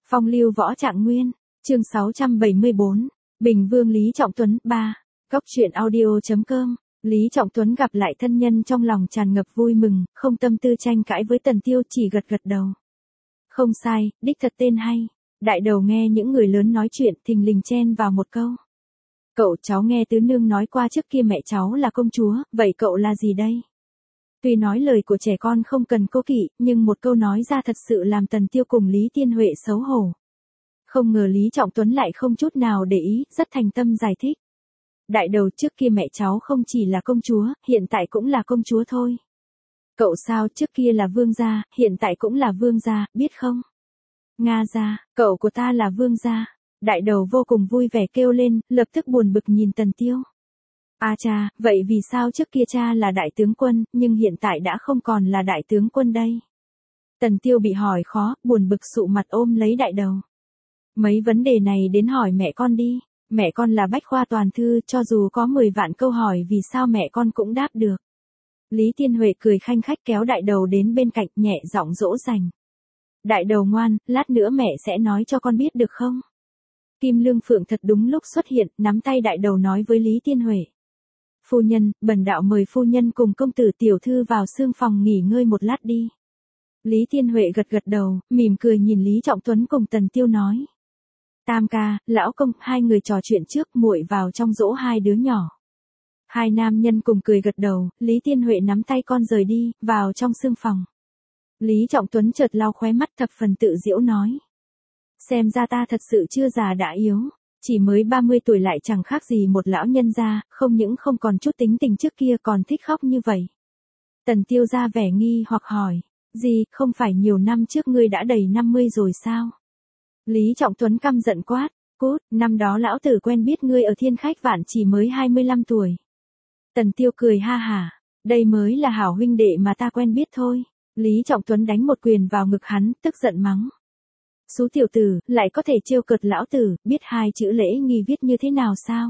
Phong lưu võ trạng nguyên, chương 674, Bình Vương Lý Trọng Tuấn 3, Góc truyện audio.com. Lý Trọng Tuấn gặp lại thân nhân trong lòng tràn ngập vui mừng, không tâm tư tranh cãi với Tần Tiêu, chỉ gật gật đầu. Không sai, đích thật tên hay. Đại đầu nghe những người lớn nói chuyện thình lình chen vào một câu. Cậu cháu nghe tứ nương nói qua trước kia mẹ cháu là công chúa, vậy cậu là gì đây? Tuy nói lời của trẻ con không cần cố kỵ, nhưng một câu nói ra thật sự làm Tần Tiêu cùng Lý Tiên Huệ xấu hổ. Không ngờ Lý Trọng Tuấn lại không chút nào để ý, rất thành tâm giải thích. Đại đầu, trước kia mẹ cháu không chỉ là công chúa, hiện tại cũng là công chúa thôi. Cậu sao, trước kia là vương gia, hiện tại cũng là vương gia, biết không? Nga gia, cậu của ta là vương gia. Đại đầu vô cùng vui vẻ kêu lên, lập tức buồn bực nhìn Tần Tiêu. À cha, vậy vì sao trước kia cha là đại tướng quân, nhưng hiện tại đã không còn là đại tướng quân đây? Tần Tiêu bị hỏi khó, buồn bực sụ mặt ôm lấy đại đầu. Mấy vấn đề này đến hỏi mẹ con đi, mẹ con là bách khoa toàn thư, cho dù có 10 vạn câu hỏi vì sao mẹ con cũng đáp được. Lý Tiên Huệ cười khanh khách kéo đại đầu đến bên cạnh, nhẹ giọng dỗ dành. Đại đầu ngoan, lát nữa mẹ sẽ nói cho con biết được không? Kim Lương Phượng thật đúng lúc xuất hiện, nắm tay đại đầu nói với Lý Tiên Huệ. Phu nhân, bần đạo mời phu nhân cùng công tử tiểu thư vào sương phòng nghỉ ngơi một lát đi. Lý Tiên Huệ gật gật đầu, mỉm cười nhìn Lý Trọng Tuấn cùng Tần Tiêu nói. Tam ca, lão công, hai người trò chuyện trước, muội vào trong dỗ hai đứa nhỏ. Hai nam nhân cùng cười gật đầu, Lý Tiên Huệ nắm tay con rời đi, vào trong sương phòng. Lý Trọng Tuấn chợt lau khóe mắt thập phần tự giễu nói. Xem ra ta thật sự chưa già đã yếu, chỉ mới 30 tuổi lại chẳng khác gì một lão nhân gia, không những không còn chút tính tình trước kia còn thích khóc như vậy. Tần Tiêu ra vẻ nghi hoặc hỏi, gì, không phải nhiều năm trước ngươi đã đầy 50 rồi sao? Lý Trọng Tuấn căm giận quát, cút, năm đó lão tử quen biết ngươi ở Thiên Khách Vạn chỉ mới 25 tuổi. Tần Tiêu cười ha hả, đây mới là hảo huynh đệ mà ta quen biết thôi. Lý Trọng Tuấn đánh một quyền vào ngực hắn, tức giận mắng. Xú tiểu tử, lại có thể trêu cợt lão tử, biết hai chữ lễ nghi viết như thế nào sao?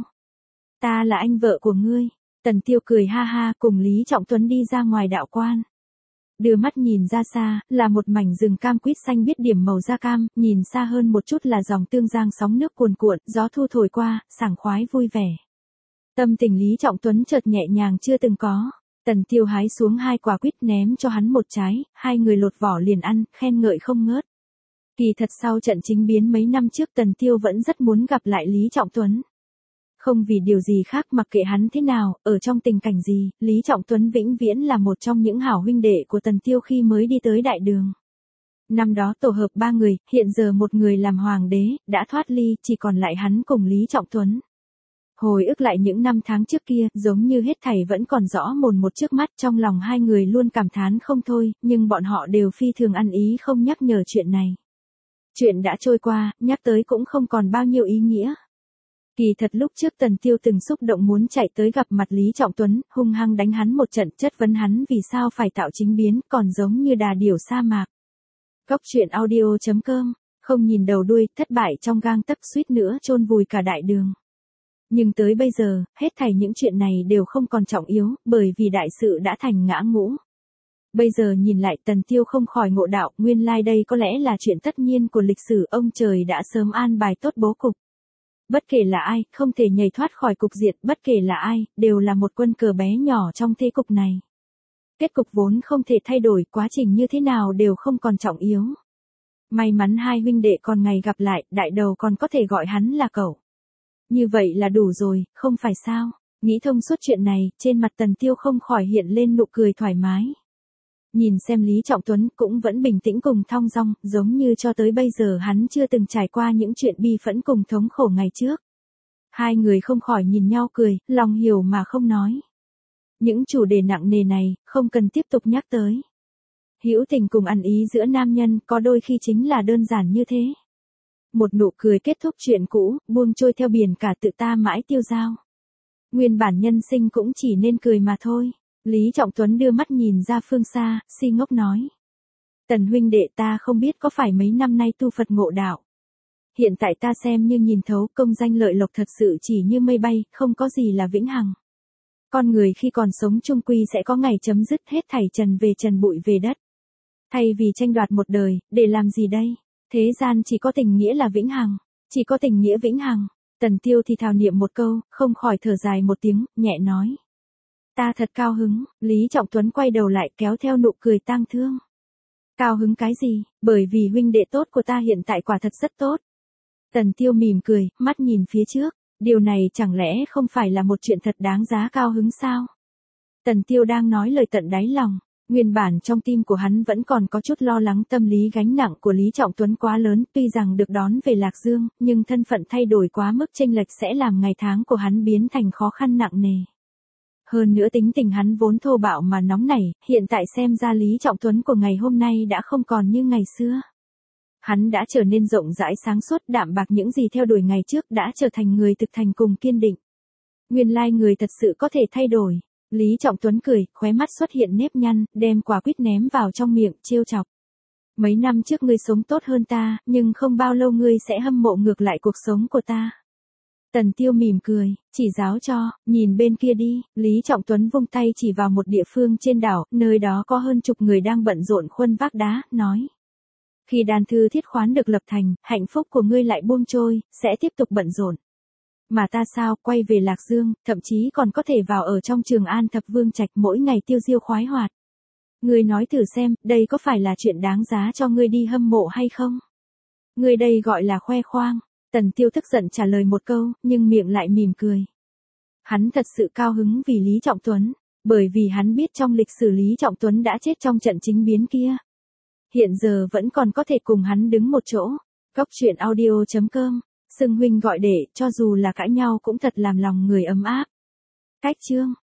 Ta là anh vợ của ngươi. Tần Tiêu cười ha ha cùng Lý Trọng Tuấn đi ra ngoài đạo quan. Đưa mắt nhìn ra xa, là một mảnh rừng cam quýt xanh biếc điểm màu da cam, nhìn xa hơn một chút là dòng Tương Giang sóng nước cuồn cuộn, gió thu thổi qua, sảng khoái vui vẻ. Tâm tình Lý Trọng Tuấn chợt nhẹ nhàng chưa từng có. Tần Tiêu hái xuống 2 quả quýt ném cho hắn một trái, hai người lột vỏ liền ăn, khen ngợi không ngớt. Kỳ thật sau trận chính biến mấy năm trước Tần Tiêu vẫn rất muốn gặp lại Lý Trọng Tuấn. Không vì điều gì khác, mặc kệ hắn thế nào, ở trong tình cảnh gì, Lý Trọng Tuấn vĩnh viễn là một trong những hảo huynh đệ của Tần Tiêu khi mới đi tới đại đường. Năm đó tổ hợp 3 người, hiện giờ một người làm hoàng đế, đã thoát ly, chỉ còn lại hắn cùng Lý Trọng Tuấn. Hồi ức lại những năm tháng trước kia, giống như hết thảy vẫn còn rõ mồn một trước mắt, trong lòng hai người luôn cảm thán không thôi, nhưng bọn họ đều phi thường ăn ý không nhắc nhở chuyện này. Chuyện đã trôi qua, nhắc tới cũng không còn bao nhiêu ý nghĩa. Kỳ thật lúc trước Tần Tiêu từng xúc động muốn chạy tới gặp mặt Lý Trọng Tuấn, hung hăng đánh hắn một trận, chất vấn hắn vì sao phải tạo chính biến, còn giống như đà điểu sa mạc. Góc truyện audio.com, không nhìn đầu đuôi, thất bại trong gang tấc, suýt nữa chôn vùi cả đại đường. Nhưng tới bây giờ, hết thảy những chuyện này đều không còn trọng yếu, bởi vì đại sự đã thành ngã ngũ. Bây giờ nhìn lại Tần Tiêu không khỏi ngộ đạo, nguyên lai đây có lẽ là chuyện tất nhiên của lịch sử, ông trời đã sớm an bài tốt bố cục. Bất kể là ai, không thể nhảy thoát khỏi cục diện, bất kể là ai, đều là một quân cờ bé nhỏ trong thế cục này. Kết cục vốn không thể thay đổi, quá trình như thế nào đều không còn trọng yếu. May mắn hai huynh đệ còn ngày gặp lại, đại đầu còn có thể gọi hắn là cậu. Như vậy là đủ rồi, không phải sao? Nghĩ thông suốt chuyện này, trên mặt Tần Tiêu không khỏi hiện lên nụ cười thoải mái. Nhìn xem Lý Trọng Tuấn cũng vẫn bình tĩnh cùng thong dong, giống như cho tới bây giờ hắn chưa từng trải qua những chuyện bi phẫn cùng thống khổ ngày trước. Hai người không khỏi nhìn nhau cười, lòng hiểu mà không nói. Những chủ đề nặng nề này, không cần tiếp tục nhắc tới. Hữu tình cùng ăn ý giữa nam nhân có đôi khi chính là đơn giản như thế. Một nụ cười kết thúc chuyện cũ, buông trôi theo biển cả tự ta mãi tiêu dao. Nguyên bản nhân sinh cũng chỉ nên cười mà thôi. Lý Trọng Tuấn đưa mắt nhìn ra phương xa, si ngốc nói. Tần huynh đệ, ta không biết có phải mấy năm nay tu Phật ngộ đạo. Hiện tại ta xem như nhìn thấu, công danh lợi lộc thật sự chỉ như mây bay, không có gì là vĩnh hằng. Con người khi còn sống chung quy sẽ có ngày chấm dứt, hết thảy trần về trần, bụi về đất. Thay vì tranh đoạt một đời, để làm gì đây? Thế gian chỉ có tình nghĩa là vĩnh hằng, chỉ có tình nghĩa vĩnh hằng. Tần Tiêu thì thào niệm một câu, không khỏi thở dài một tiếng, nhẹ nói. Ta thật cao hứng, Lý Trọng Tuấn quay đầu lại kéo theo nụ cười tang thương. Cao hứng cái gì, bởi vì huynh đệ tốt của ta hiện tại quả thật rất tốt. Tần Tiêu mỉm cười, mắt nhìn phía trước, điều này chẳng lẽ không phải là một chuyện thật đáng giá cao hứng sao? Tần Tiêu đang nói lời tận đáy lòng, nguyên bản trong tim của hắn vẫn còn có chút lo lắng tâm lý gánh nặng của Lý Trọng Tuấn quá lớn, tuy rằng được đón về Lạc Dương, nhưng thân phận thay đổi quá mức chênh lệch sẽ làm ngày tháng của hắn biến thành khó khăn nặng nề. Hơn nữa tính tình hắn vốn thô bạo mà nóng nảy, hiện tại xem ra Lý Trọng Tuấn của ngày hôm nay đã không còn như ngày xưa. Hắn đã trở nên rộng rãi sáng suốt, đạm bạc, những gì theo đuổi ngày trước đã trở thành người thực thành cùng kiên định. Nguyên lai người thật sự có thể thay đổi. Lý Trọng Tuấn cười, khóe mắt xuất hiện nếp nhăn, đem quả quýt ném vào trong miệng, trêu chọc. Mấy năm trước ngươi sống tốt hơn ta, nhưng không bao lâu ngươi sẽ hâm mộ ngược lại cuộc sống của ta. Tần Tiêu mỉm cười, chỉ giáo cho, nhìn bên kia đi. Lý Trọng Tuấn vung tay chỉ vào một địa phương trên đảo, nơi đó có hơn chục người đang bận rộn khuân vác đá, nói. Khi đàn thư thiết khoán được lập thành, hạnh phúc của ngươi lại buông trôi, sẽ tiếp tục bận rộn. Mà ta sao, quay về Lạc Dương, thậm chí còn có thể vào ở trong Trường An Thập Vương Trạch mỗi ngày tiêu diêu khoái hoạt. Ngươi nói thử xem, đây có phải là chuyện đáng giá cho ngươi đi hâm mộ hay không? Ngươi đây gọi là khoe khoang. Tần Tiêu tức giận trả lời một câu, nhưng miệng lại mỉm cười. Hắn thật sự cao hứng vì Lý Trọng Tuấn, bởi vì hắn biết trong lịch sử Lý Trọng Tuấn đã chết trong trận chính biến kia. Hiện giờ vẫn còn có thể cùng hắn đứng một chỗ. Góc truyện audio.com, xưng huynh gọi đệ, cho dù là cãi nhau cũng thật làm lòng người ấm áp. Cách chương